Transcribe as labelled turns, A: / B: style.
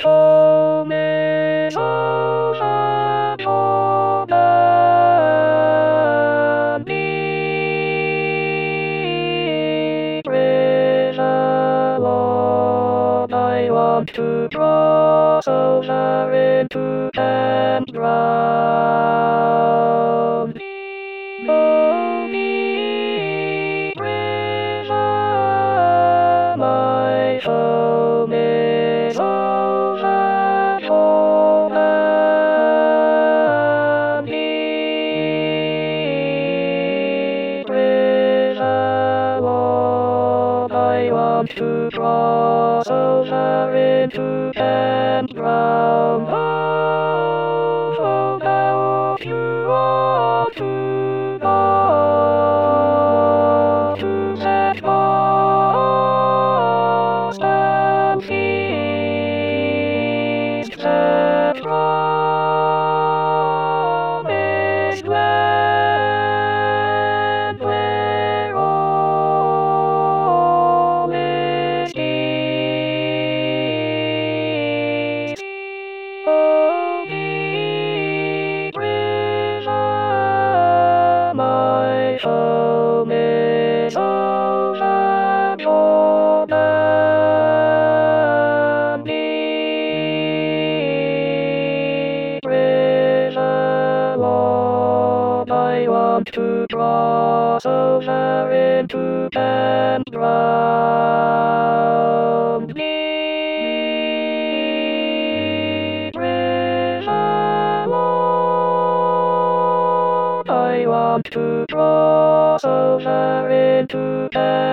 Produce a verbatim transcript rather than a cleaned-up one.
A: home is over for me. Praise the Lord, I want to cross over into and drown. Oh, me, praise the my home is over for me. Praise the Lord, I want to cross over into and drown. Oh, now you are to God, to that lost and feast that promised land where all is peace. Oh, be prison, my home is over Jordan. Be prison, Lord, I want to cross over into and drown. Be prison, Lord, I want to cross over into and